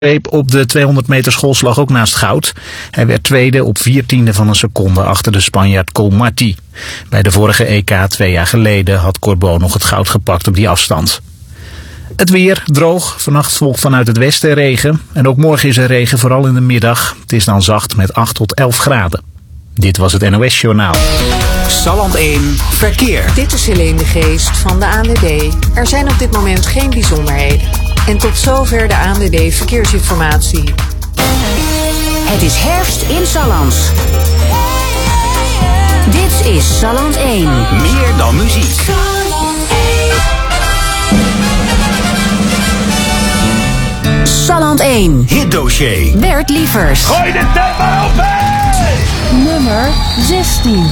op de 200 meter schoolslag ook naast goud. Hij werd tweede op 14e van een seconde achter de Spanjaard Colmarti. Bij de vorige EK 2 jaar geleden had Corbeau nog het goud gepakt op die afstand. Het weer droog, vannacht volgt vanuit het westen regen. En ook morgen is er regen, vooral in de middag. Het is dan zacht met 8 tot 11 graden. Dit was het NOS Journaal. Salland 1 Verkeer. Dit is Helene de Geest van de ANWB. Er zijn op dit moment geen bijzonderheden. En tot zover de ANWB Verkeersinformatie. Het is herfst in Salland. Dit is Salland 1. Meer dan muziek. Salland 1. Hitdossier. Bert Lievers. Gooi de tent maar op, hey! Nummer 16.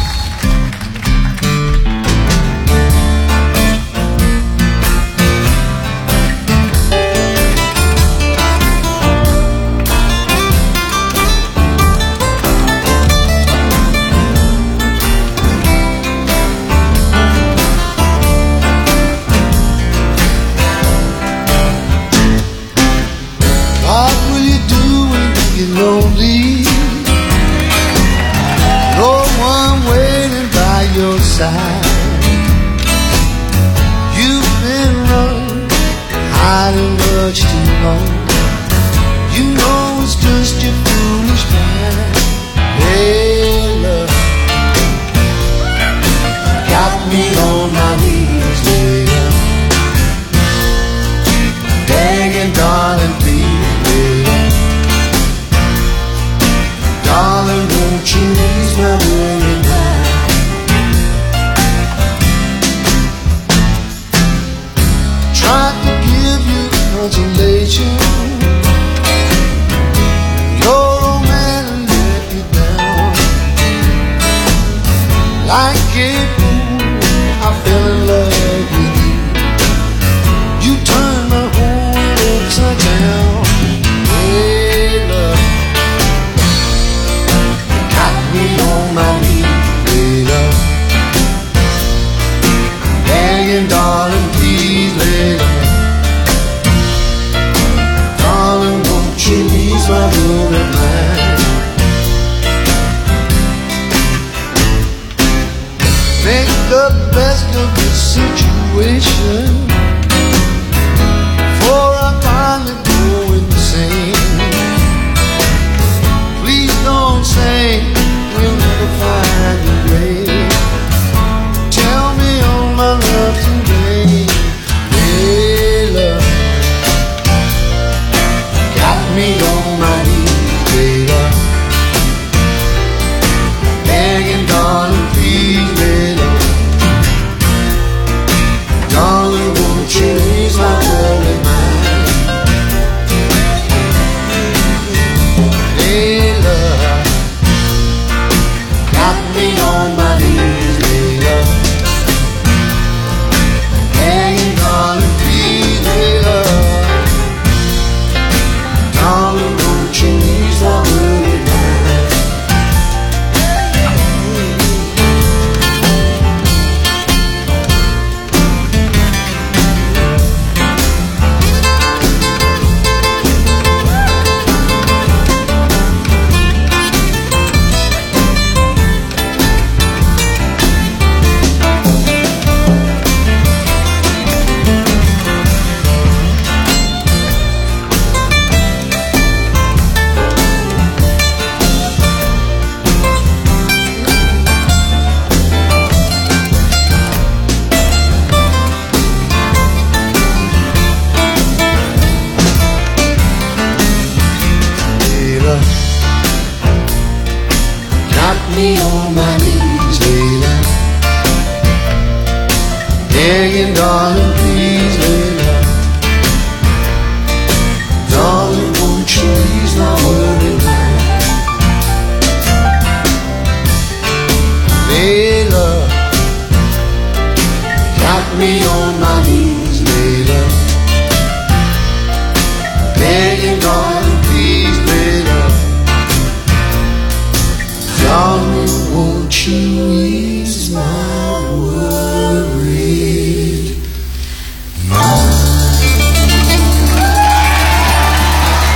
Lonely, no one waiting by your side. You've been running, hiding much too long. You know it's just your foolish mind. Hey, love, got me on my knees, baby, begging, darling, please, baby. Darling, won't you ease my worry now? Tried to give you consolation. Your old man let you down. Like a fool, I fell in love with you. You turned my whole world upside down. Hey, love, me on my knees, baby, begging, darling, please, baby. Darling, won't you ease my worried mind? Make the best of the situation, for I finally go insane. Please don't say we'll never find a way. Tell me all my love today. Hey, love, got me on my knees, baby, begging, darling, please, baby. Darling, won't you ease my worried mind? Hey, love, got me on my knees, baby, begging, darling, please, baby. Darling, won't you ease my worried mind? Me on my knees, baby, begging, darling, please, baby. Darling, won't you ease my worried mind? Hey, love, got me on my knees, baby, begging, darling, please, baby. Darling, won't you ease my worried mind?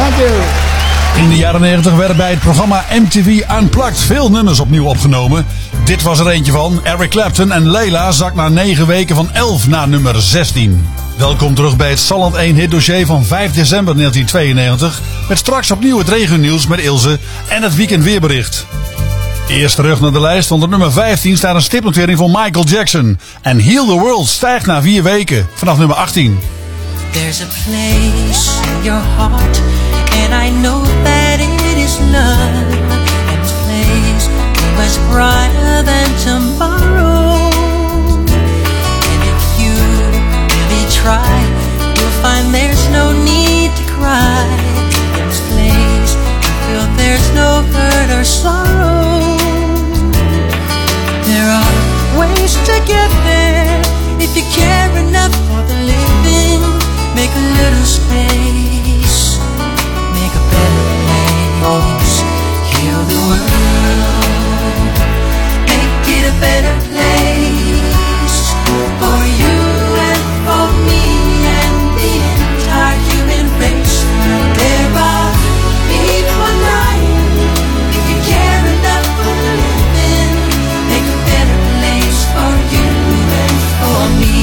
Thank you. In de jaren 90 werden bij het programma MTV Unplugged veel nummers opnieuw opgenomen. Dit was er eentje van. Eric Clapton en Layla zakt na 9 weken van 11 naar nummer 16. Welkom terug bij het Salland 1 hitdossier van 5 december 1992. Met straks opnieuw het regionieuws met Ilse en het weekendweerbericht. Eerst terug naar de lijst. Onder nummer 15 staat een stipnotering voor Michael Jackson. En Heal the World stijgt na 4 weken vanaf nummer 18. There's a place in your heart, and I know that it is love. And this place was brighter than tomorrow. And if you really try, you'll find there's no need to cry. In this place, you feel there's no hurt or sorrow. There are ways to get there if you care enough for the living. Make a little space, make a better place. Heal the world, make it a better place for you and for me and the entire human race. There are people dying. If you care enough for the living, make a better place for you and for me.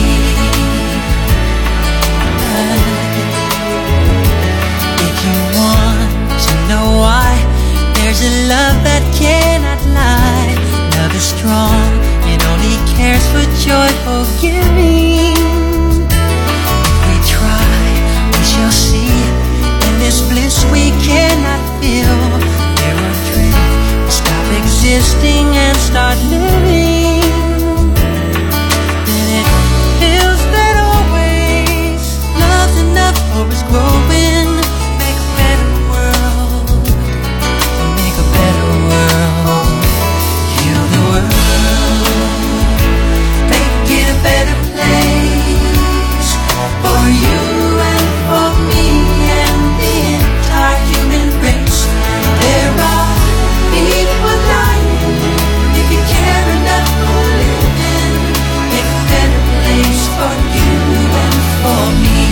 If you want to know why, there's a love that cannot lie. Love is strong, it only cares for joyful giving. If we try, we shall see. In this bliss we cannot feel. There are dreams, stop existing and start living. Then it feels that always love's enough for us growing. Make a better world, make a better world. Heal the world, make it a better place for you and for me and the entire human race. There are people dying. If you care enough for living, make a better place for you and for me.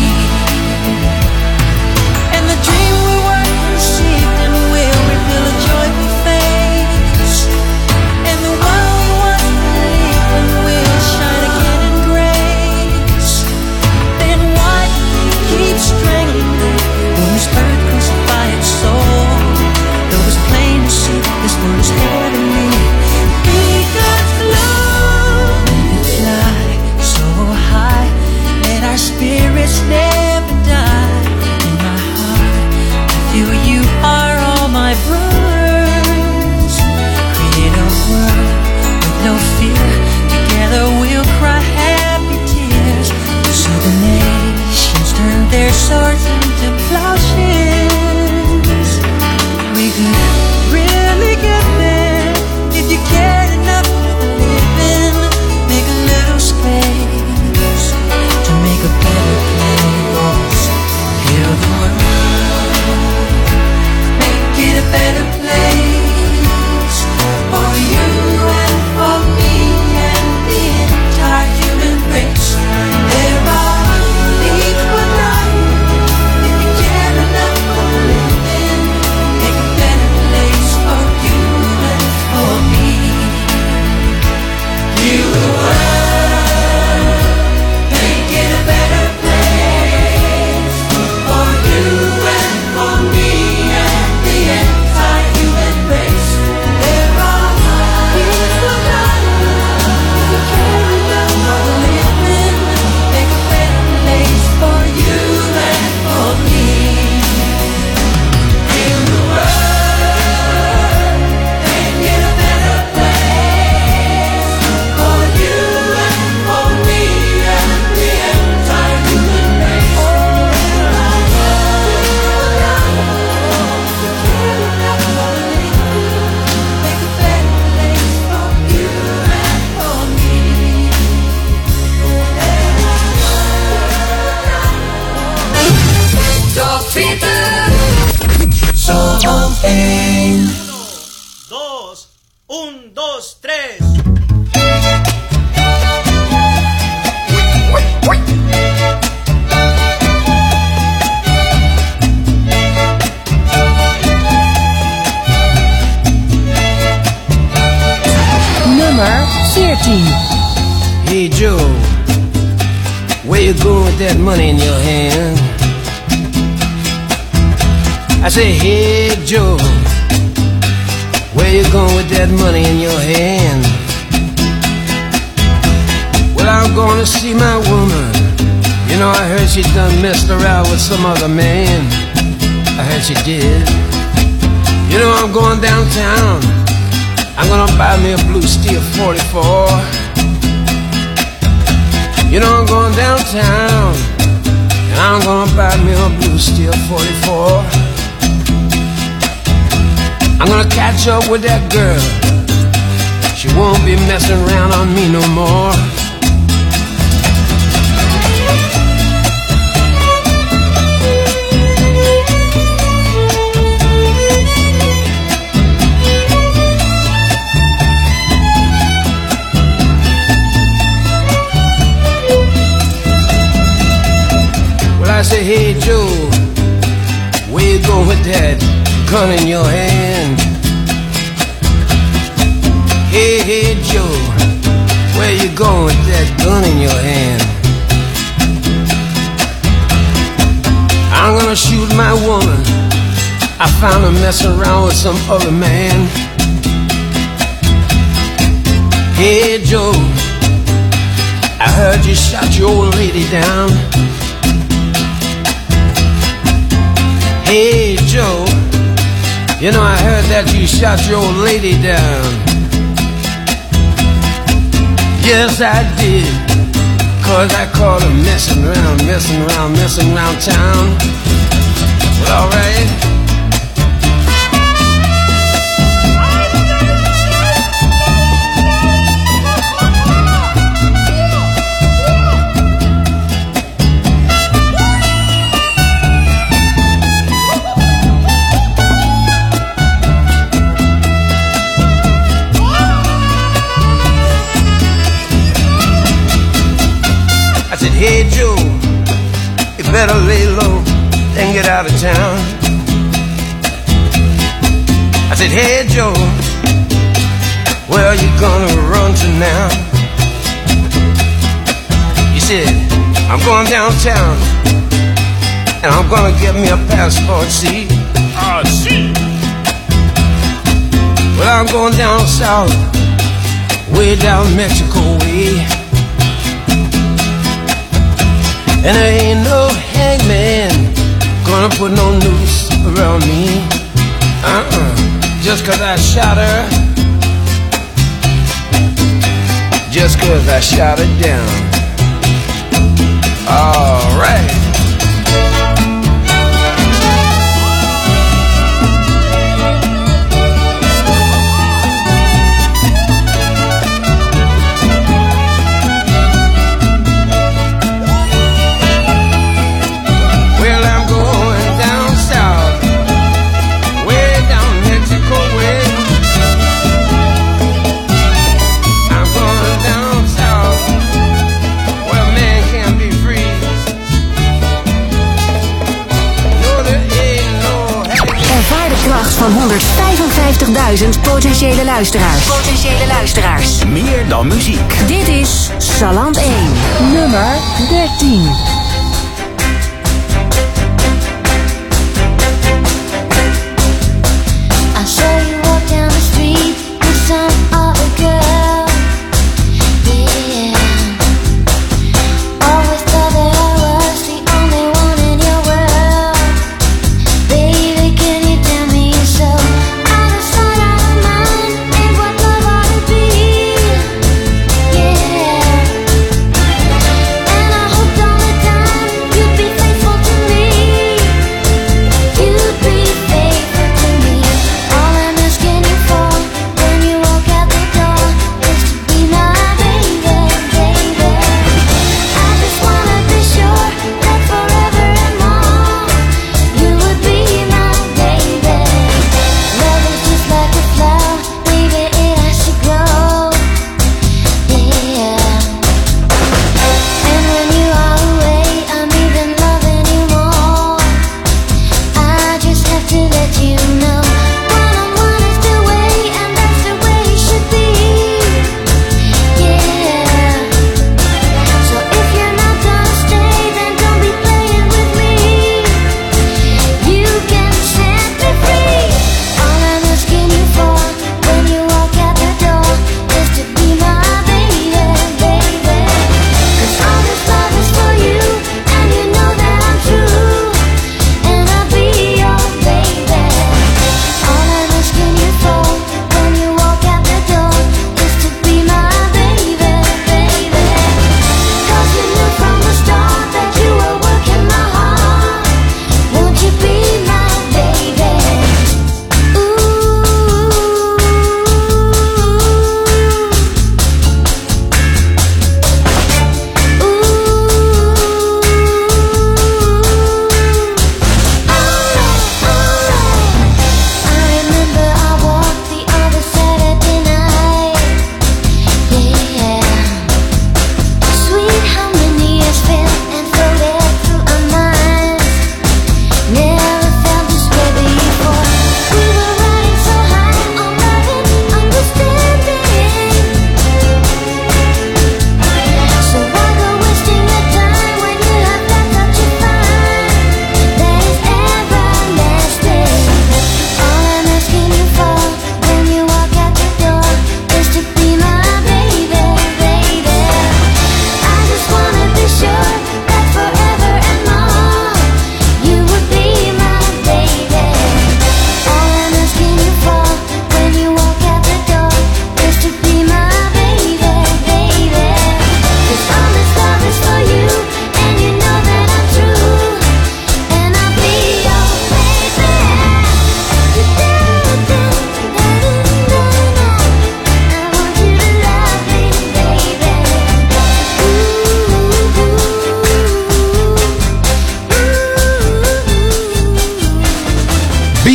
And the dream we once conceived and will reveal a joyful face. And the one we once believed in will shine again in grace. Then why do we keep strangling it when this earth crucify its soul? Though it's plain to see this world is heavenly. Because love can fly so high, let our spirits never die. In my heart, I feel you are all my brothers. Create a world with no fear. Together we'll cry happy tears. So the nations turn their swords into plowshares. We could really get there if you cared enough for the living. Make a little space to make a better place. Heal the world, make it a better place for you and for me and the entire human race. There are people dying. If you care enough for the living, make a better place for you and for me. Heal the world, make it a better place for you and for me and the entire human race. There are people dying. If you care enough for the living, make a better place for you and for me. Heal the world, make it a better place for you and for me and the entire human race. Make a better place for you and for me. Top 20 Salland 1. 2, 1, 2, 3. where you going with that money in your hand? I say, hey Joe, where you going with that money in your hand? Well, I'm gonna see my woman. You know, I heard she done messed around with some other man. I heard she did. You know, I'm going downtown. I'm gonna buy me a blue steel 44. You know, I'm going downtown, and I'm gonna buy me a blue steel 44. I'm gonna catch up with that girl. She won't be messing around on me no more. I say, hey Joe, where you going with that gun in your hand? Hey Joe, where you going with that gun in your hand? I'm gonna shoot my woman. I found her messing around with some other man. Hey Joe, I heard you shot your old lady down. Hey Joe, you know I heard that you shot your old lady down. Yes I did, 'cause I caught her messing around town. Well, alright. Hey Joe, you better lay low and get out of town. I said, hey Joe, where are you gonna run to now? He said, I'm going downtown, and I'm gonna get me a passport, see? Ah, see. Well, I'm going down south, way down Mexico way. And there ain't no hangman gonna put no noose around me. Just 'cause I shot her. Just 'cause I shot her down. Alright. Van 155.000 potentiële luisteraars. Meer dan muziek. Dit is Salland 1. Nummer 13. I saw you walk down the street with some other girl. Yeah. Always thought that I was the only one in your world. Baby, can you tell me so? Out of sight, out of mind, ain't what love ought to be. Yeah. And I hoped all the time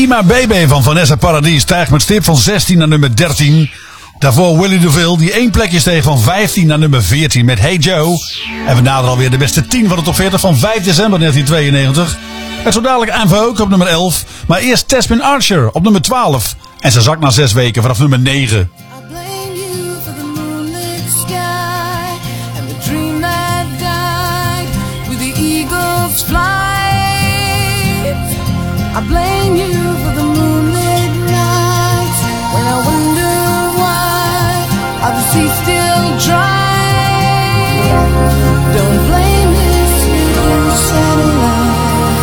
Be My Baby van Vanessa Paradis stijgt met stip van 16 naar nummer 13. Daarvoor Willy DeVille, die 1 plekje steeg van 15 naar nummer 14 met Hey Joe. En we naderen alweer de beste 10 van de top 40 van 5 december 1992. Met zo dadelijk En Vogue op nummer 11. Maar eerst Tasmin Archer op nummer 12. En ze zakt na 6 weken vanaf nummer 9. I blame you for the moonlit nights when I wonder why are the seas still dry. Don't blame this new satellite.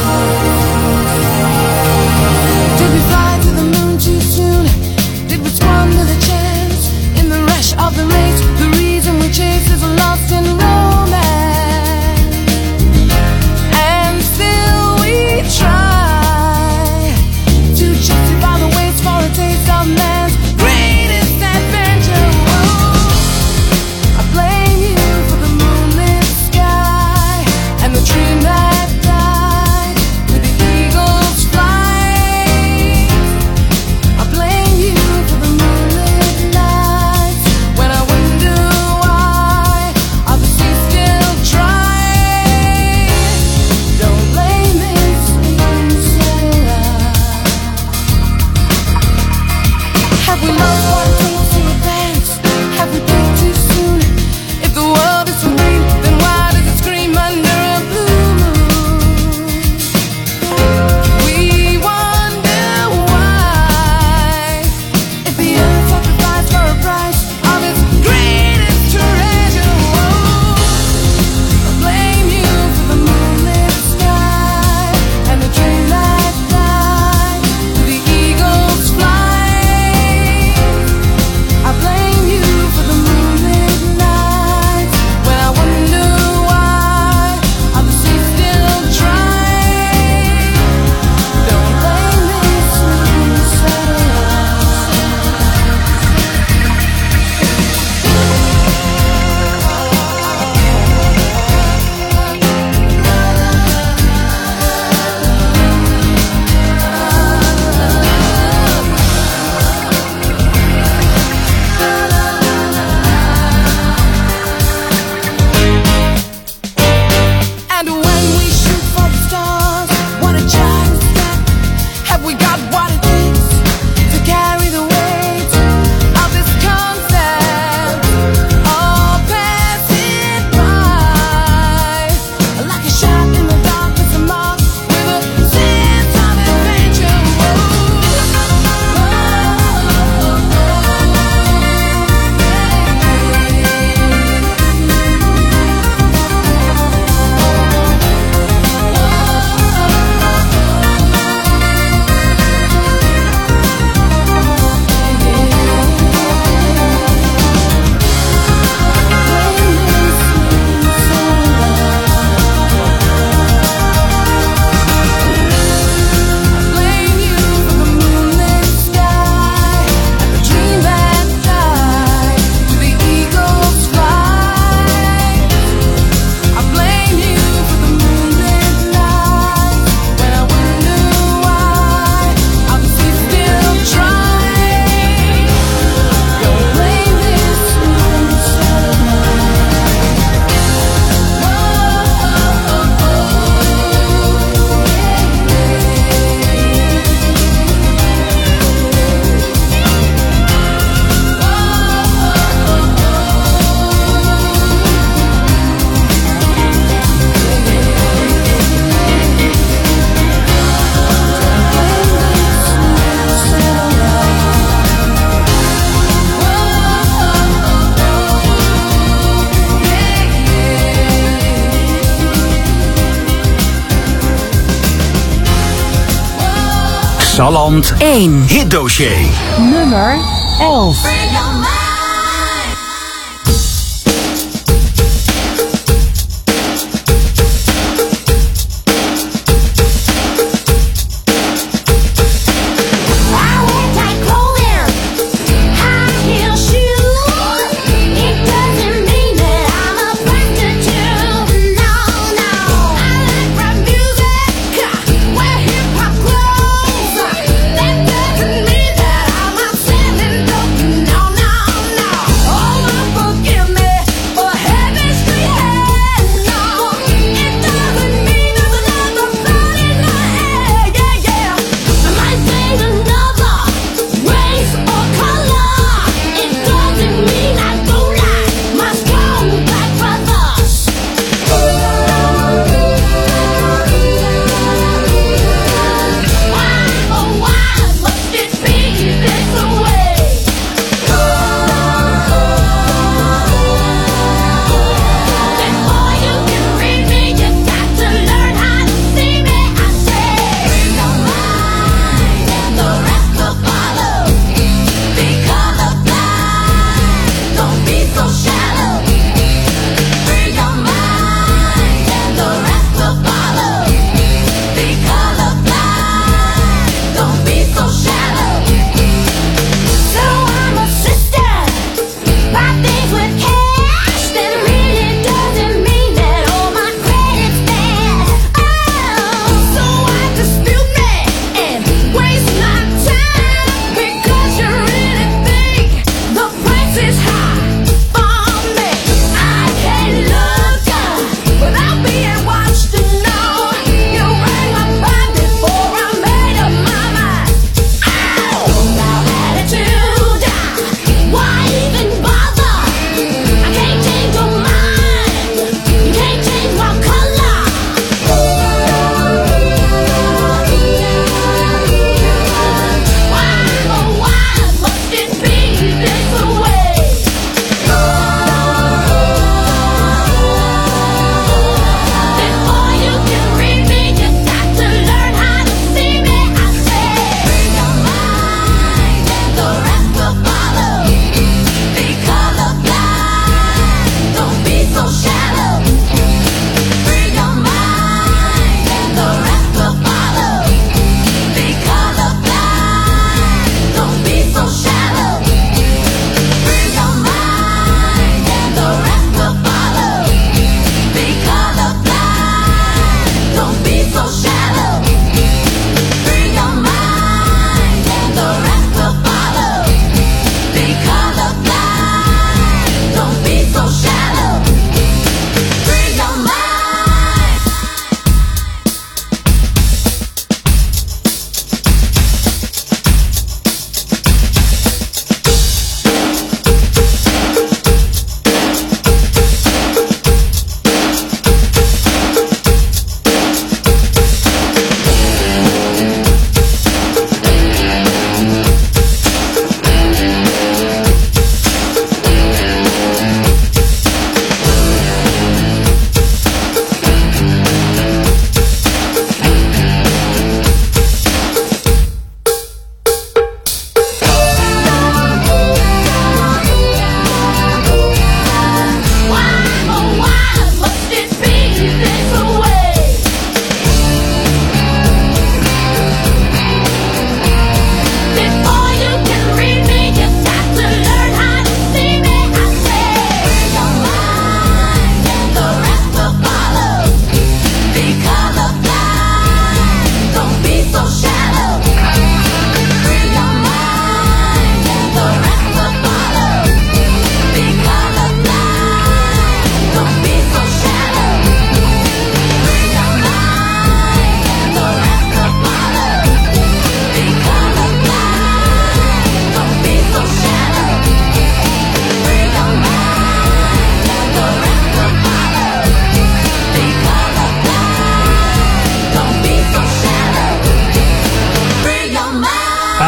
Did we fly to the moon too soon? Did we squander the chance in the rush of the race? The reason we chase is lost in romance, and still we try justify the waits for a taste of man's greatest adventure. Oh, I blame you for the moonlit sky and the dream that died with the eagle's flight. I blame you for the moonlit nights when I wonder why are the seas still dry. Don't blame this new satellite. Have we lost what it takes to advance? Have we peaked too soon? If the world is so green, then why does it scream under a blue moon? We wonder why, if the earth sacrificed for a price of its greatest treasure. Oh, I blame you for the moonlit sky and the dream that died with the eagle's flight. I blame you for the moonlit nights when I wonder why are the seas still dry. Don't blame this new satellite. And when we shoot for the stars, what a giant step. Have we got what it takes to carry the weight of this concept? All passing by like a shot in the darkness, a mark with a sense of adventure. Blame you for the moonlit sky and the dream that died with the eagle's flight. I blame you for the moonlit nights when I wonder why are the seas still dry. Don't blame this new satellite. Salland 1. Hitdossier. Nummer 11. Music, where hip hop grows.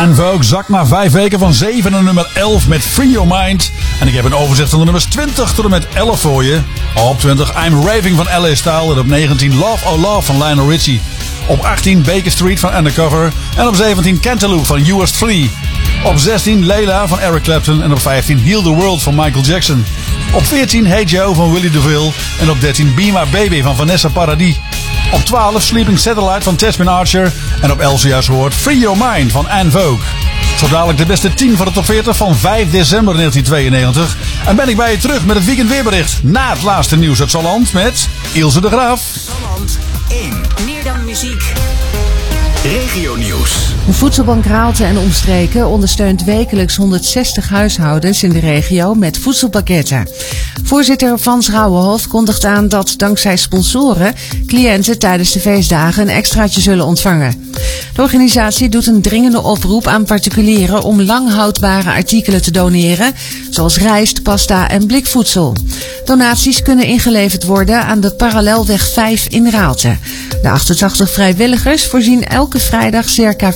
En Vogue zakt na 5 weken van 7 naar nummer 11 met Free Your Mind. En ik heb een overzicht van de nummers 20 tot en met 11 voor je. Op 20 I'm Raving van LA Style. En op 19 Love Oh Love van Lionel Richie. Op 18 Baker Street van Undercover. En op 17 Cantaloupe van US 3. Op 16 Layla van Eric Clapton. En op 15 Heal the World van Michael Jackson. Op 14 Hey Joe van Willie DeVille. En op 13 Be My Baby van Vanessa Paradis. Op 12 Sleeping Satellite van Tasmin Archer. En op 11 zojuist gehoord Free Your Mind van Anne Vogue. Zo dadelijk de beste 10 van de top 40 van 5 december 1992. En ben ik bij je terug met het weekendweerbericht. Na het laatste nieuws uit Salland met Ilse de Graaf. Salland 1. Meer dan muziek. Regionieuws. De Voedselbank Raalte en omstreken ondersteunt wekelijks 160 huishoudens in de regio met voedselpakketten. Voorzitter Frans Rauwenhof kondigt aan dat dankzij sponsoren cliënten tijdens de feestdagen een extraatje zullen ontvangen. De organisatie doet een dringende oproep aan particulieren om lang houdbare artikelen te doneren, zoals rijst, pasta en blikvoedsel. Donaties kunnen ingeleverd worden aan de Parallelweg 5 in Raalte. De 88 vrijwilligers voorzien elke vrijdag circa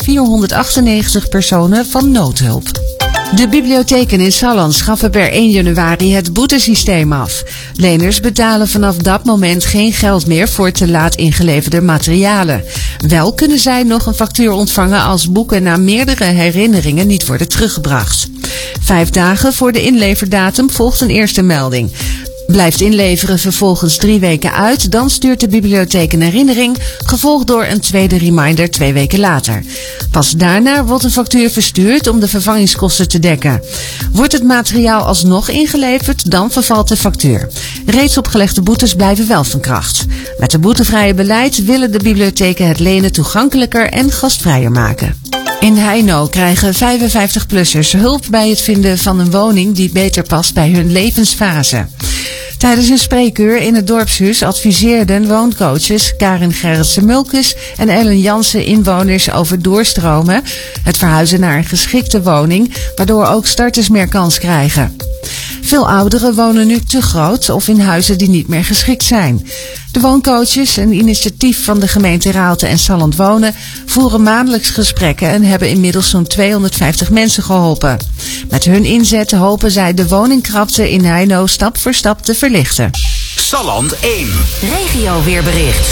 498 personen van noodhulp. De bibliotheken in Salland schaffen per 1 januari het boetesysteem af. Leners betalen vanaf dat moment geen geld meer voor te laat ingeleverde materialen. Wel kunnen zij nog een factuur ontvangen als boeken na meerdere herinneringen niet worden teruggebracht. 5 dagen voor de inleverdatum volgt een eerste melding. Blijft inleveren vervolgens 3 weken uit, dan stuurt de bibliotheek een herinnering, gevolgd door een tweede reminder 2 weken later. Pas daarna wordt een factuur verstuurd om de vervangingskosten te dekken. Wordt het materiaal alsnog ingeleverd, dan vervalt de factuur. Reeds opgelegde boetes blijven wel van kracht. Met het boetevrije beleid willen de bibliotheken het lenen toegankelijker en gastvrijer maken. In Heino krijgen 55-plussers hulp bij het vinden van een woning die beter past bij hun levensfase. Tijdens een spreekuur in het dorpshuis adviseerden wooncoaches Karin Gerritsen-Mulkes en Ellen Jansen inwoners over doorstromen, het verhuizen naar een geschikte woning, waardoor ook starters meer kans krijgen. Veel ouderen wonen nu te groot of in huizen die niet meer geschikt zijn. De wooncoaches, een initiatief van de gemeente Raalte en Salland Wonen, voeren maandelijks gesprekken en hebben inmiddels zo'n 250 mensen geholpen. Met hun inzet hopen zij de woningkrapte in Heino stap voor stap te verlichten. Salland 1. Regio weerbericht.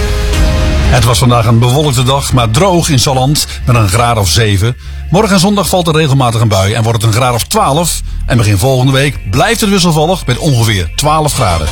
Het was vandaag een bewolkte dag, maar droog in Salland met een graad of 7. Morgen en zondag valt er regelmatig een bui en wordt het een graad of 12. En begin volgende week blijft het wisselvallig met ongeveer 12 graden.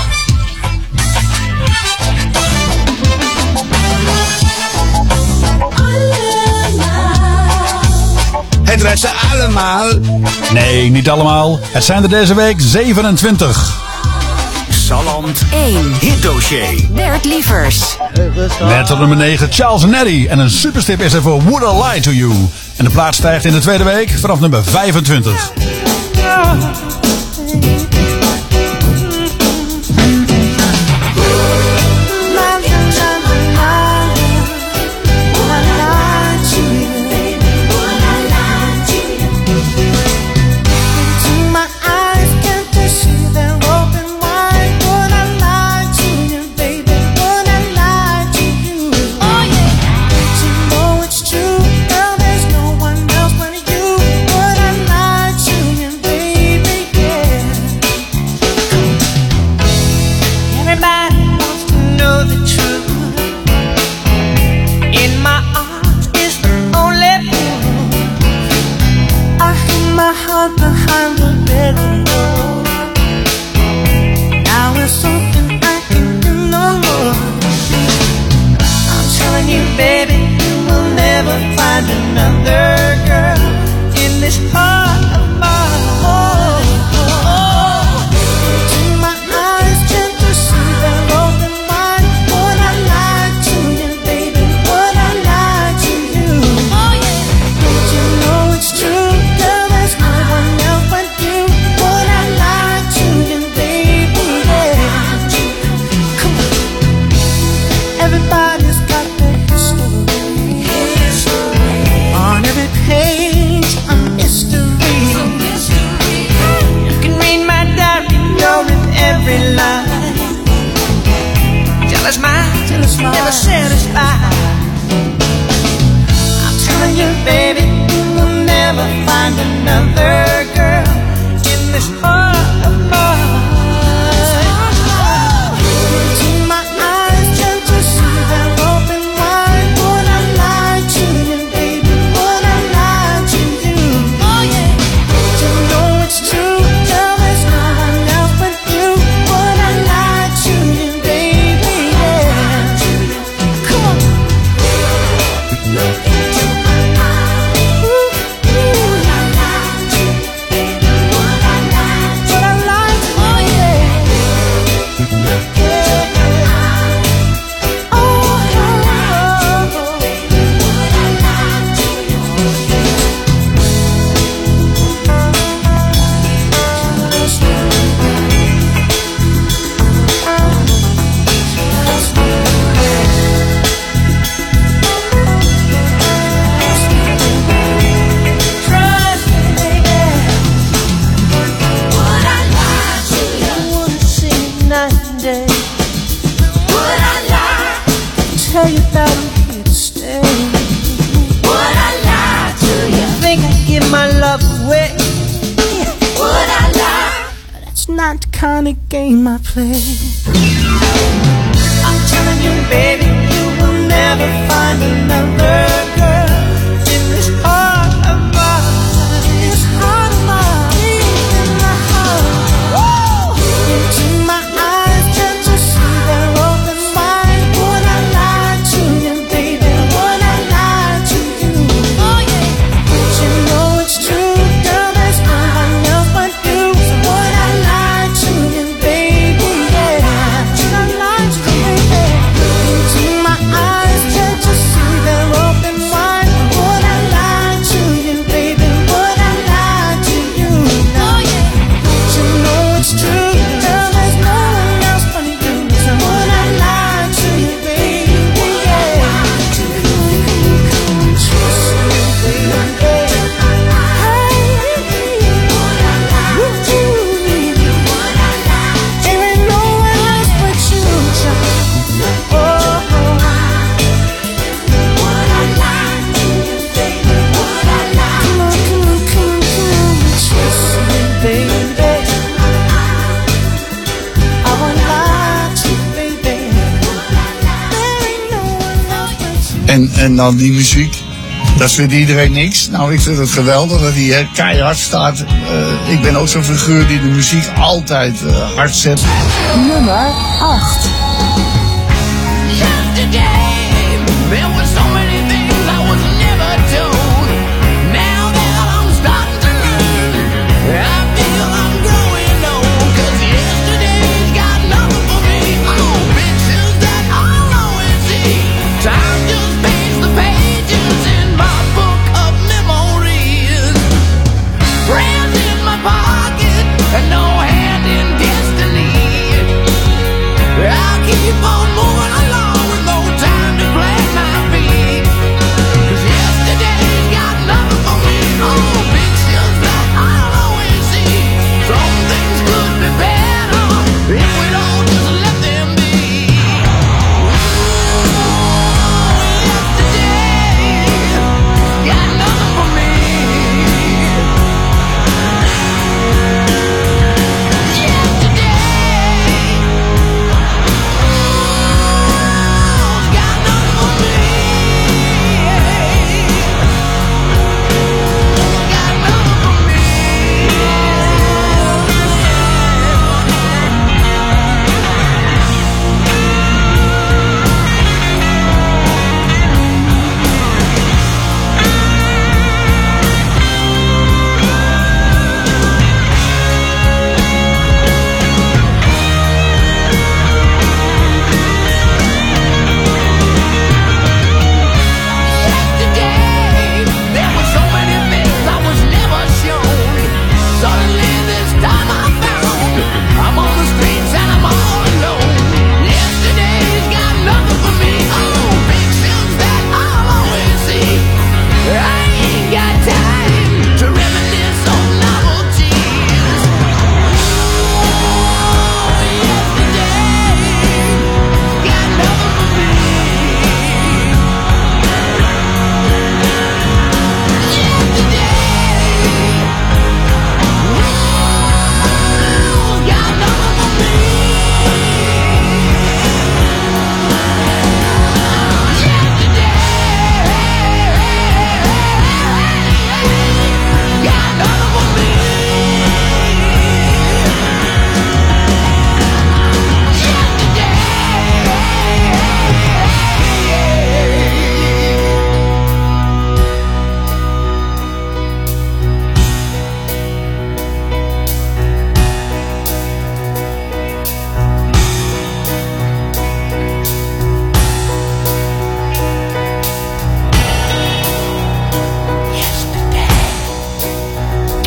Het werd ze allemaal. Nee, niet allemaal. Het zijn er deze week 27. Salland 1. Hitdossier. Bert Lievers. Net op nummer 9 Charles & Nelly. En een superstip is er voor Would I Lie to You. En de plaats stijgt in de tweede week vanaf nummer 25. Behind the bedroom door. Now it's something I can do no more. I'm telling you, baby, you will never find another girl in this heart of mine. To my eyes, can't you see they're open wide? Would I lie to you, baby? Would I lie to you? Oh yeah. Don't you know it's true, girl? There's no one else but you. Would I lie to you, baby? Yeah. Come on. Everybody's got their history. On every page, a mystery. You can read my diary, knowing every line. Jealous mind, never satisfied. I'm telling you, baby, another girl in this heart of mine. To my eyes, turn to see them open wide. Would I lie to you, baby? Would I lie to you? Oh yeah. To know it's true, girl, there's no one else but you. Would I lie to you, baby? Yeah. Come on. Tell you that I'm here to stay. Would I lie to you? Think I give my love away? Would I lie? That's not the kind of game I play. I'm telling you, baby, you will never find another girl in this heart of mine. This heart of mine, in my heart. Woo! Into my eyes, turn to see they're open wide. Would I lie to you, baby? Would I lie to you? Oh yeah. But you know it's true, girl. There's no one else but you. So would I lie to you, baby? Yeah. Would I lie to you, baby? Into my eyes, turn to see they're open wide. Would I lie to you, baby? Would I lie to you? Oh yeah. But you know it's true, girl. There's no one else but you. So would I lie to you, baby? Yeah. Trust me, baby. There ain't no one else but you, child. Oh. Come on. Trust me, baby. I won't lie to you, baby. There ain't no one else but you. En dan die muziek. Dat vindt iedereen niks. Nou, ik vind het geweldig dat hij keihard staat. Ik ben ook zo'n figuur die de muziek altijd hard zet. Nummer 8. Yesterday, there were so many things I was never told. Now that I'm starting to learn, I feel I'm growing old. 'Cause yesterday's got nothing for me. Oh, pictures that I'll always see. Time just paints the pages in my book of memories. Friends in my pocket and no hand in destiny.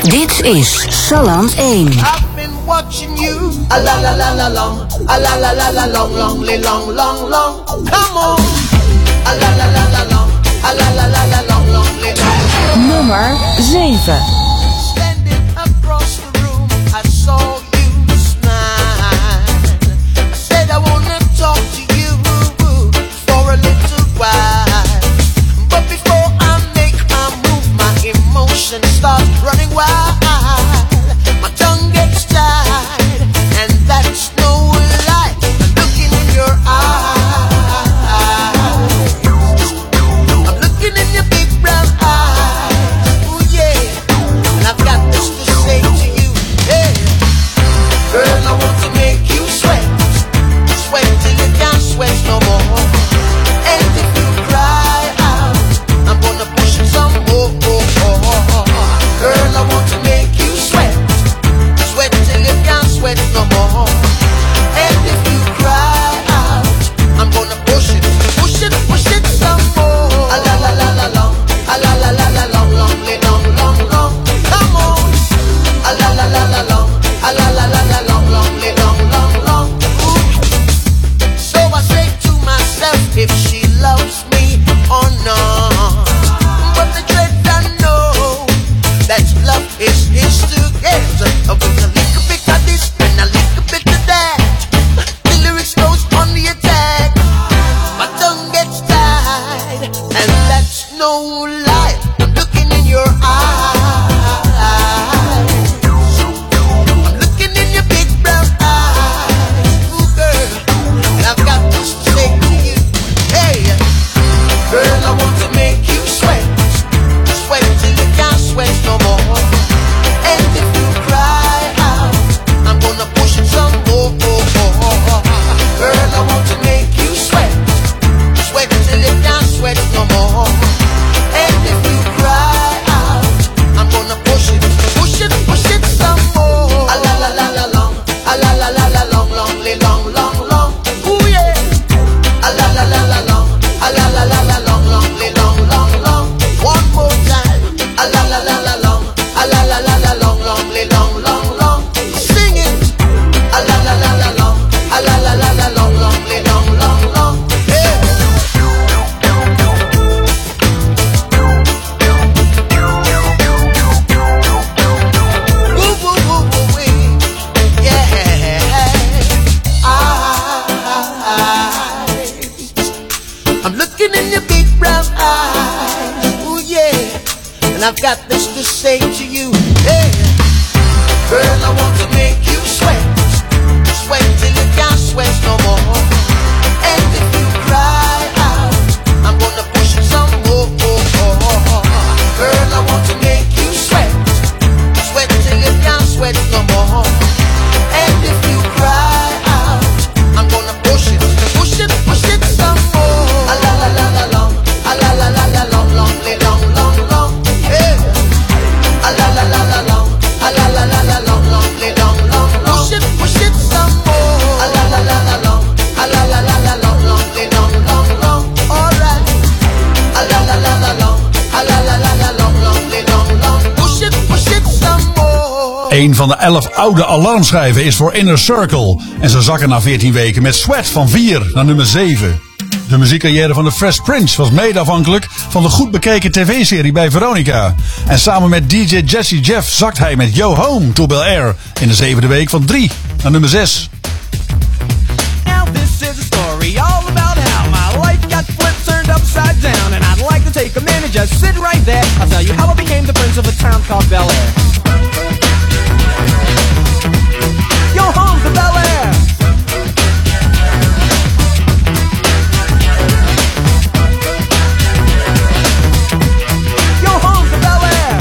Dit is Salland 1. I've been watching you. A la la la la long. A la la la la long, long, long, long, long. Come on. A la la la la long. A la la la la long, long, long. Nummer 7. Standing across the room, I saw you smile. I said I wanna talk to you for a little while. But before I make my move, my emotions start running wild. My tongue gets tied, and that's no lie. I'm looking in your eyes. I'm looking in your big brown eyes. Ooh yeah, and I've got this to say to you. Hey, girl, I want to make you sweat, sweat till you can't sweat no more. And if you cry out, I'm gonna push it some more. Girl, I want to make you sweat, sweat till you can't sweat no more. And if you cry out, I'm gonna push it some more. A la la la la long, a la la la la long, long, long, long, long. Come on. A la la la la long, a la la la la long, long, long, long, long. Ooh. So I say to myself, if she loves me or not. But the dread I know that love is together. With a little bit of this and a little bit of that, the lyrics goes on the attack. My tongue gets tied, and that's no lie. I'm looking in your eyes. I'm looking in your big brown eyes. Ooh, girl, and I've got this to say to you. Hey, girl, I want to make you sweat, sweat till you can't sweat no more. And if you cry out, I'm gonna push it some more. Girl, I want to make you sweat, sweat till you can't sweat no more. And if you cry out, I'm gonna push it some more. A la la la la long, a la la la la long, long, long, long, long. Ooh yeah. A la la la la long, a la la la la long, long, long, long, long. One more time. A la la la la long, a la la la la long, long, long, long, long. Sing it. A la la la la long, a la la la la long, long, long, long, long. Yeah. Woo woo woo woo wee. Yeah. I'm looking in your big brown eyes. Ooh yeah. And I've got this to say to you. Hey, girl, I want to make you sweat, sweat till you can't sweat no more. And if you cry out, I'm gonna push it some more. Girl, I want to make you sweat, sweat till you can't sweat no more. And if you cry out, I'm gonna push it some more. A la la la la long, a la la la la long, long, long, long, long. Yeah. A la la la la long, a la la la la long, long, long, long, long. Push it some more. A la la la la long, a la la la la long, long, long, long, long. Alright. A la la la la long, a la la la la long, long, long, long. Push it some more. Een van de 11 oude alarmschijven is voor Inner Circle. En ze zakken na 14 weken met Sweat van 4 naar nummer 7. De muziekcarrière van de Fresh Prince was mede afhankelijk van de goed bekeken tv-serie bij Veronica. En samen met DJ Jesse Jeff zakt hij met Yo Home to Bel Air in de 7e week van 3 naar nummer 6. Now this is a story all about how my life got flipped, turned upside down. And I'd like to take a minute, just sit right there. I'll tell you how I became the prince of a town called Bel Air. Yo home to Bel Air. Yo home to Bel Air.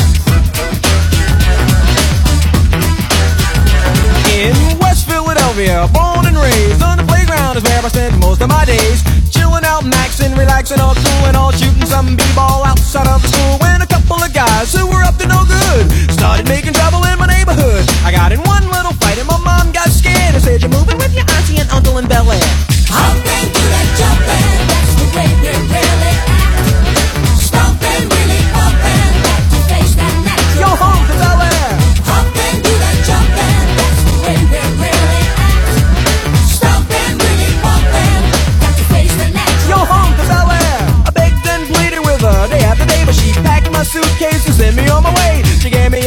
In West Philadelphia, born and raised on the playground is where I spent most of my days. Chilling out, maxing, relaxing, all cool and all shooting some b-ball outside of the school. When a couple of guys who were up to no good started making trouble in my neighborhood. I got in one little fight and my mom got scared and said, "You're moving with your auntie and uncle in Bel Air." Humping to that jumping, that's the way we really act. Stomping, really pumping, like to face that natural. Yo home to Bel Air.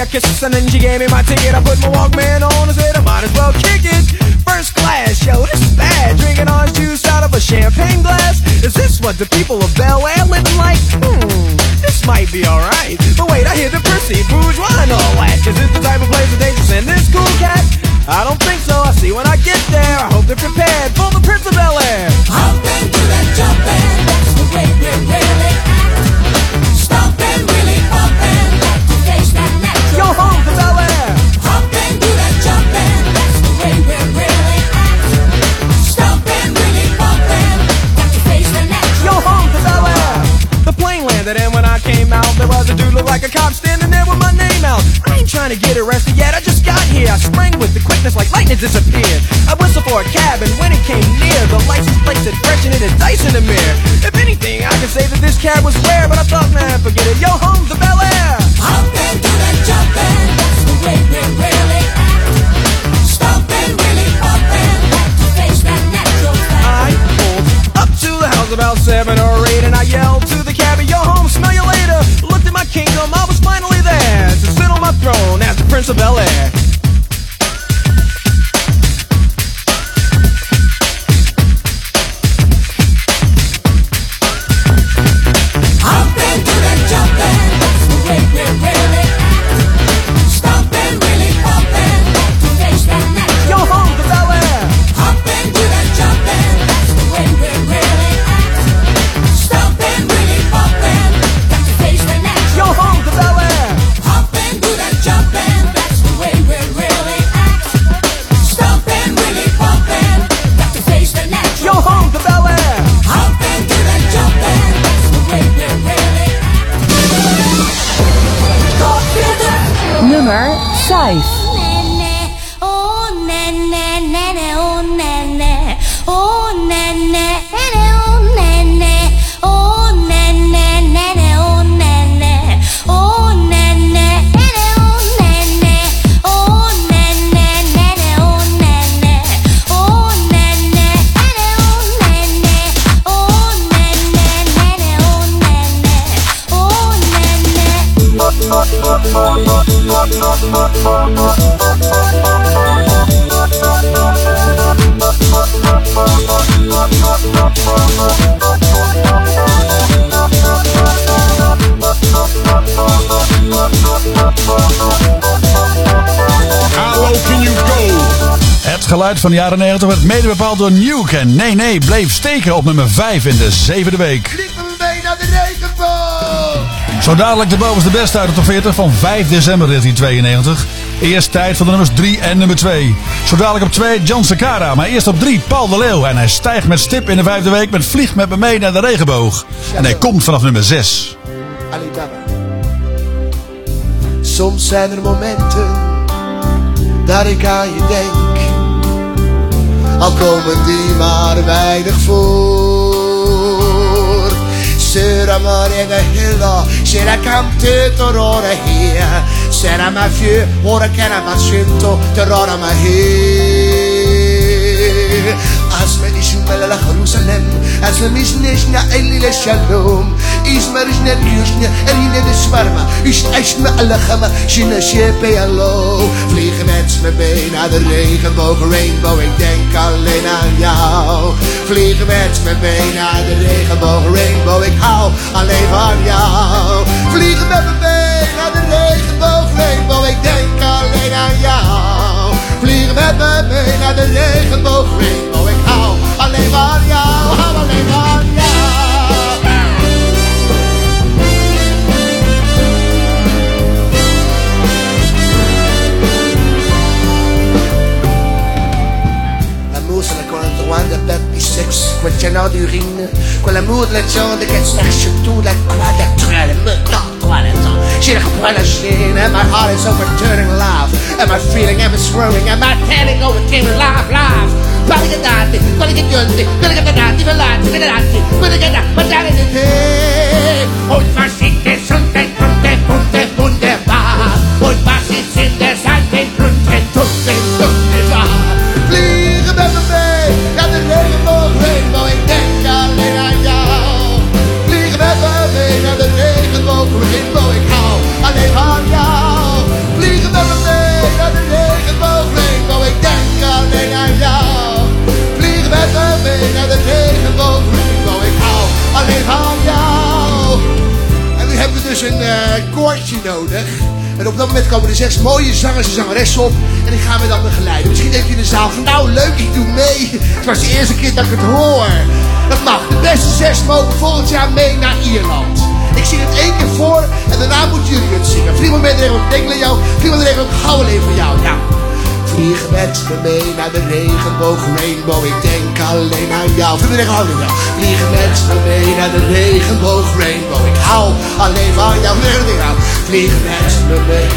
kisses, and then she gave me my ticket. I put my Walkman on and said I might as well kick it. First class, yo, this is bad. Drinking orange juice out of a champagne glass. Is this what the people of Bel Air living like? This might be alright. But wait, I hear the prissy bourgeois and all that. Is this the type of place that they just send this cool cat? I don't think so. I see when I get there. I hope they're prepared for the Prince of Bel Air. Hop into that jump and that's the way we really act. Stop and really pop and like to face that natural. Yo, home to Bel Air. Hop into that jump and that's the way we really act. Stop and really pop and like to face that natural. Yo, home to Bel Air. The plane landed and when I came out, there was a dude look like a cop standing there with my name out. I ain't trying to get arrested yet, I just got here. I sprang with the quickness like lightning disappeared. I whistled for a cab and when it came near, the license plate said fresh and it had dice in the mirror. If anything, I could say that this cab was rare, but I thought, man, forget it. Yo, home to Bel Air. Hop into that jump and that's the way we really act. Stop and really pop and like to face that natural fact. I pulled up to the house about 7 or 8 and I yelled to the cabbie, yo, home, smell you later. Looked at my kingdom, I was finally there to sit on my throne as the Prince of Bel Air. Hop into that jump and that's the way we really act. Stop and really pop and like to face that natural. Yo, home to Bel Air. Hop into that jump and that's the way we really act. Stop and really pop and like to face that natural. Yo, home to Bel Air. Hop into that jump and that's the way we really act. Stop and really pop and like to face that natural. Yo, home to Bel Air. Hop into that jump and that's the way we really act. Nummer 5. Oh nene, nene, oh nene, oh nene, nene, oh nene, oh nene, nene, oh nene, oh nene, nene, oh nene, oh nene, nene, oh nene, oh nene, nene, oh nene, oh nene, nene, oh nene. How low can you go? Het geluid van de jaren 90 werd mede bepaald door Nuke en Nee bleef steken op nummer 5 in de 7e week. Vliegen we mee naar de regenboog! Zo dadelijk de bovenste beste uit de top 40 van 5 december 1992. Eerst tijd voor de nummers 3 en nummer 2. Zo dadelijk op 2 John Secara, maar eerst op 3 Paul de Leeuw. En hij stijgt met stip in de 5e week met Vlieg met me mee naar de regenboog. En hij komt vanaf nummer 6. Alibaba. Soms zijn er momenten dat ik aan je denk, al komen die maar weinig voor. Sera marega hilla, sera camte torora hier, sera ma vieux, ora che era facento, torora ma hier. Asme ishmel la Jerusalem, asme ishne elile shalom, ismer ishne kyushne eline de swarma, ishne alle khama, shine shepe allo. Vliegen met me mee naar de regenboog, rainbow, ik denk alleen aan jou. Vliegen met me mee naar de regenboog, rainbow, ik hou alleen van jou. Vliegen met me mee naar de regenboog, rainbow, ik denk alleen aan jou. Vliegen met me mee naar de regenboog, rainbow, ik hou alleen van jou, hou alleen van jou. L'amour c'est la coin de baby sexe, quel canard d'urine, quell'amour de la jambe che sta tout la croix de traîne, me dans le temps. J'ai la croix la chaîne, and my heart is overturning life, and my feeling am swirling, and my telling overturning life. Paligadati, paligadionti, paligadati, velati, velati, paligadati, paligadati. Und was sind es unten, unten, unten, wunderbar. Und was ist in der Seite drunten, drunten, wunderbar. Vliegen met me mee naar de regenboog, rainbow, ik denk alleen aan jou. Vliegen met me mee naar de regenboog, rainbow, ik hou alleen van jou. dus een koortje nodig. En op dat moment komen er 6 mooie zangers en zangeressen op. En ik ga me dan begeleiden. Misschien denk je in de zaal van nou leuk, ik doe mee. Het was de eerste keer dat ik het hoor. Dat mag. De beste 6 mogen volgend jaar mee naar Ierland. Ik zing het 1 keer voor en daarna moeten jullie het zingen. Vlieg maar met de regel, ik denk aan jou. Vlieg maar met de regel, ik hou alleen van jou. Nou. Vlieg met me mee naar de regenboog, rainbow, ik denk alleen aan jou. Vlieg met de regel, hou alleen van jou. Vlieg met me mee naar de regenboog, rainbow, ik hou alleen van jou. Vlieg met me mee.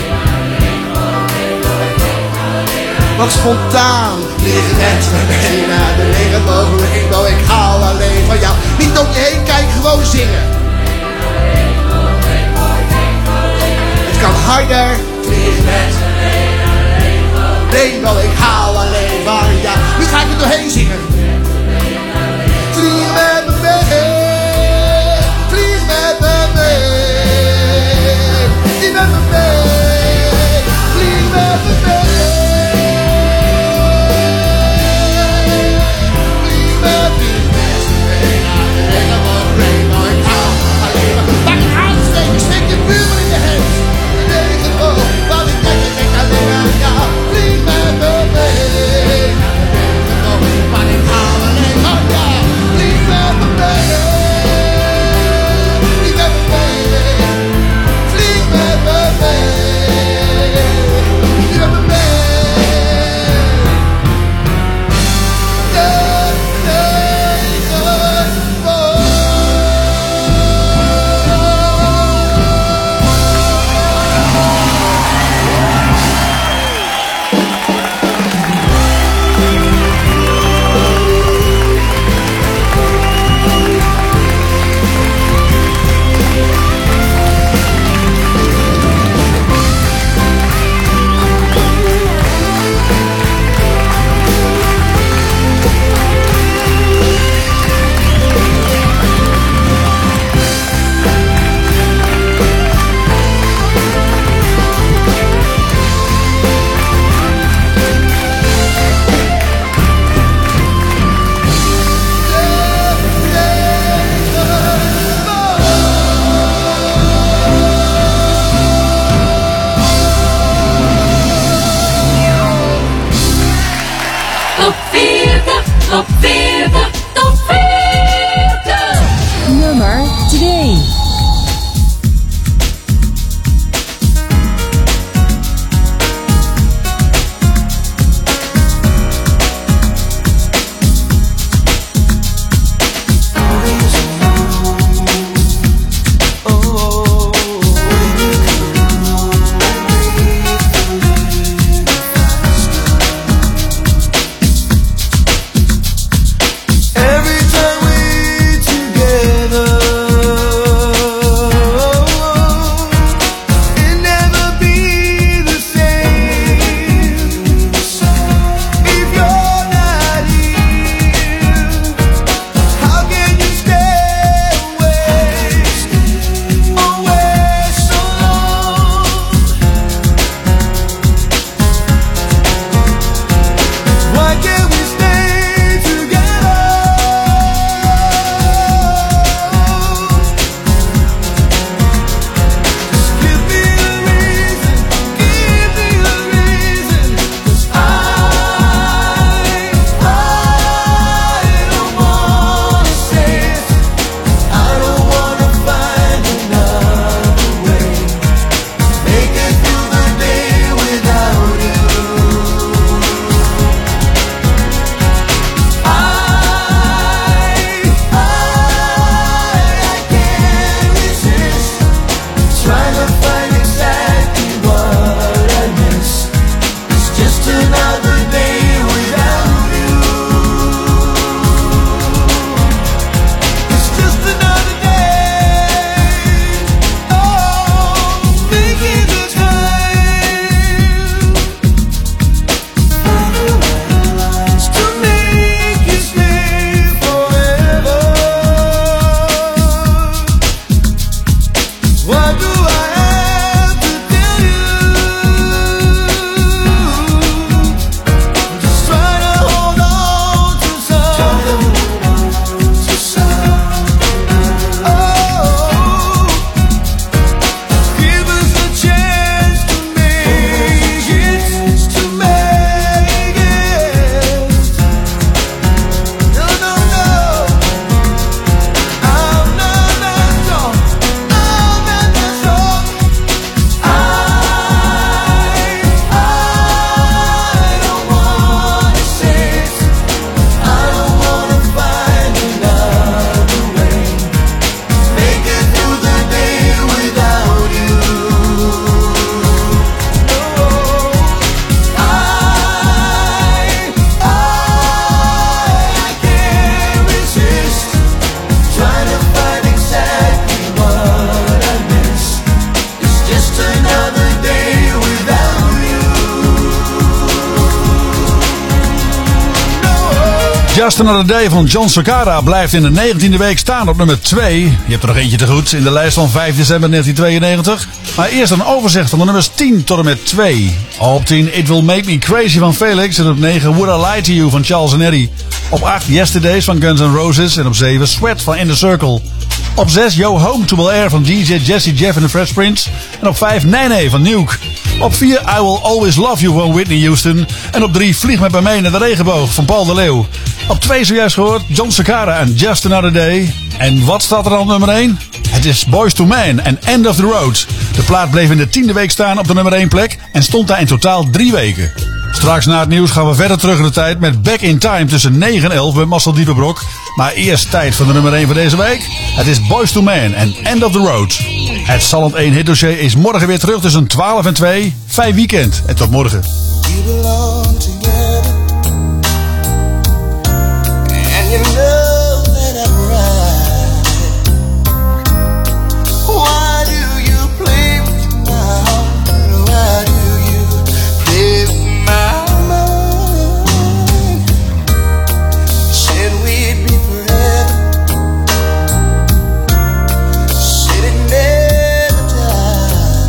Wat spontaan. Vlieg met me mee naar de regenboog, rainbow, ik hou alleen van jou. Niet om je heen kijken, gewoon zingen. Het kan harder. Vlieg met me mee naar de rainbow, ik hou alleen van jou. Nu ga ik er doorheen zingen. Vlieg met me mee, vlieg met me mee, vlieg met me mee, vlieg met me mee. Vlieg met me mee naar de regenboog, rainbow, ik hou alleen van jou. Pak je aansteken, steek je buurman in de hand. De regenboog, want ik denk alleen aan jou. Vlieg met me mee naar de regenboog, want ik hou alleen van jou. Vlieg met me mee, vlieg met me mee, vlieg met me mee, vlieg met me mee. Just Another Day van John Cicada blijft in de 19e week staan op nummer 2. Je hebt er nog eentje te goed in de lijst van 5 december 1992. Maar eerst een overzicht van de nummers 10 tot en met 2. Op 10 It Will Make Me Crazy van Felix. En op 9 Would I Lie To You van Charles and Eddie. Op 8 Yesterdays van Guns N' Roses. En op 7 Sweat van In The Circle. Op 6 Yo Home to Bel Air van DJ Jesse Jeff en The Fresh Prince. En op 5 Nene van Nuke. Op 4 I Will Always Love You van Whitney Houston. En op 3 Vlieg met mij mee naar de regenboog van Paul de Leeuw. Op 2 zojuist gehoord John Cicada en Just Another Day. En wat staat er dan op nummer 1? Het is Boyz II Men en End of the Road. De plaat bleef in de 10e week staan op de nummer 1 plek en stond daar in totaal 3 weken. Straks na het nieuws gaan we verder terug in de tijd met Back in Time tussen 9 en 11 bij Marcel Diepenbrok. Maar eerst tijd voor de nummer 1 van deze week. Het is Boyz II Men en End of the Road. Het Salland 1 hitdossier is morgen weer terug tussen 12 en 2. Fijn weekend en tot morgen. We belong together, and you know that I'm right. Why do you play with my heart? Why do you play with my mind? Said we'd be forever, said it never died.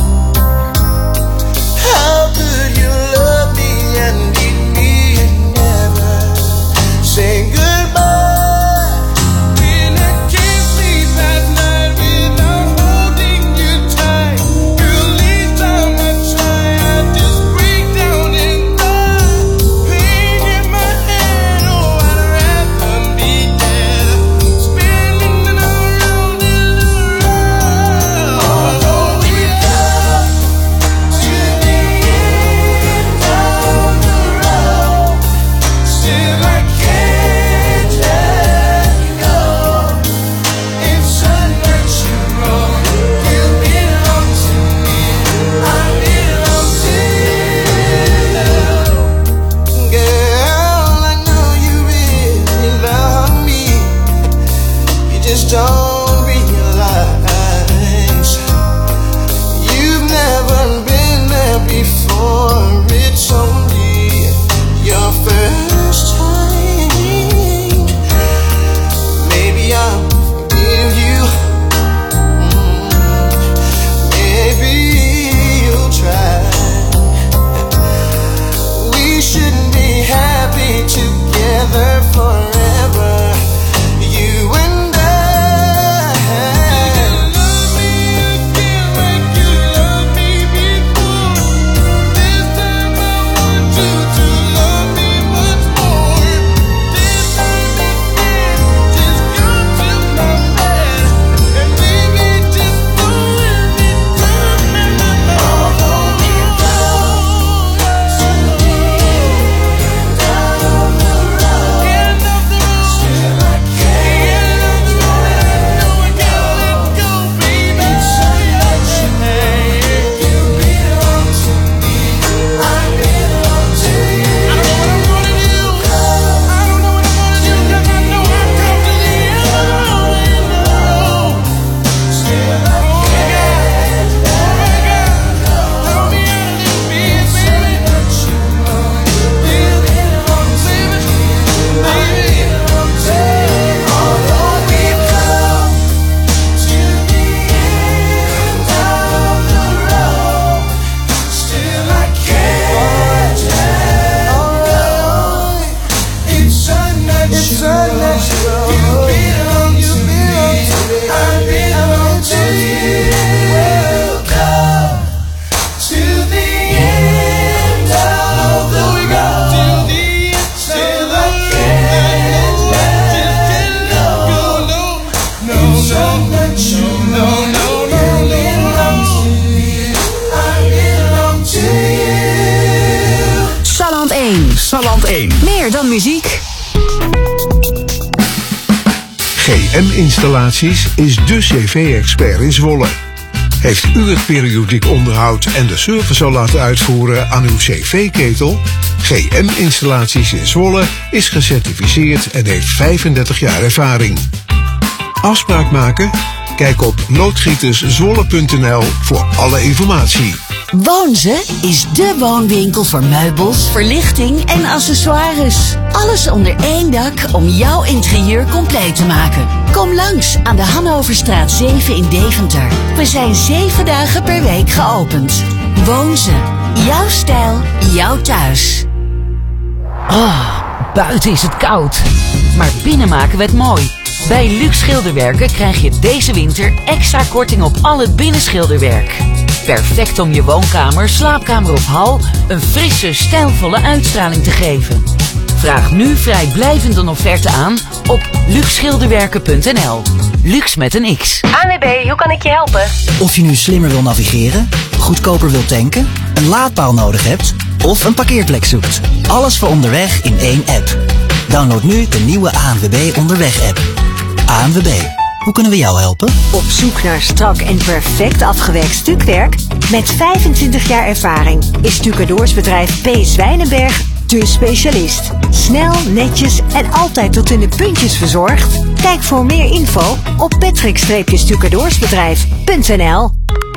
How could you love me and leave me and never say goodbye? When I can't sleep at night without holding you tight, girl, each time I try, I just break down and die. Pain in my head, oh, I'd rather be dead, spinning around in the road. Although we come to the end of the road, still I can't let you go. It's unnatural. You belong to me, I belong to you. Girl, I know you really love me. You just don't realize you've never been there before. It's only your first time. Maybe I'll forgive you. Maybe you'll try. We should be happy together forever, you and I. Love me again like you loved me before. This time I want you to love me much more. This time again, just come to my bed and baby, just go with me, come in the although we go to the end of the road, still I can't let go, no, I can't let go, baby. It's unnatural. You belong to me, I belong to you. I don't know what I'm gonna do. I don't know what I'm gonna do, 'cause I know I've come to the end of the road. Still I can't let go. Throw me out of this bed, baby. You belong to me, baby. Although we've come to the end of the road, still I can't let go. It's unnatural. You belong to me, I belong to you. We'll come to the end of the road, still I can't let go. No, it's unnatural. No, you belong to me, I belong to you. Salland 1. Salland 1. Meer dan muziek. GM Installaties is de cv-expert in Zwolle. Heeft u het periodiek onderhoud en de service al laten uitvoeren aan uw cv-ketel? GM Installaties in Zwolle is gecertificeerd en heeft 35 jaar ervaring. Afspraak maken? Kijk op loodgieterszwolle.nl voor alle informatie. Woonze is dé woonwinkel voor meubels, verlichting en accessoires. Alles onder één dak om jouw interieur compleet te maken. Kom langs aan de Hannoverstraat 7 in Deventer. We zijn 7 dagen per week geopend. Woonze. Jouw stijl, jouw thuis. Oh, buiten is het koud. Maar binnen maken we het mooi. Bij Luxe Schilderwerken krijg je deze winter extra korting op al het binnenschilderwerk. Perfect om je woonkamer, slaapkamer of hal een frisse, stijlvolle uitstraling te geven. Vraag nu vrijblijvend een offerte aan op luxschilderwerken.nl. Luxe met een X. ANWB, hoe kan ik je helpen? Of je nu slimmer wil navigeren, goedkoper wilt tanken, een laadpaal nodig hebt of een parkeerplek zoekt. Alles voor onderweg in één app. Download nu de nieuwe ANWB Onderweg-app. ANWB, hoe kunnen we jou helpen? Op zoek naar strak en perfect afgewerkt stukwerk? Met 25 jaar ervaring is stucadoorsbedrijf P. Zwijnenberg de specialist. Snel, netjes en altijd tot in de puntjes verzorgd? Kijk voor meer info op patrick-stucadoorsbedrijf.nl.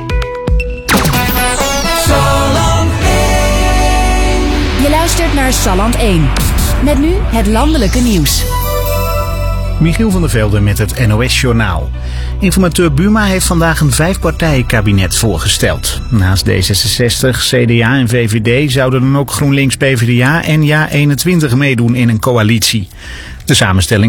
Je luistert naar Salland 1. Met nu het landelijke nieuws. Michiel van der Velde met het NOS-journaal. Informateur Buma heeft vandaag een 5-partijen-kabinet voorgesteld. Naast D66, CDA en VVD zouden dan ook GroenLinks, PvdA en JA21 meedoen in een coalitie. De samenstelling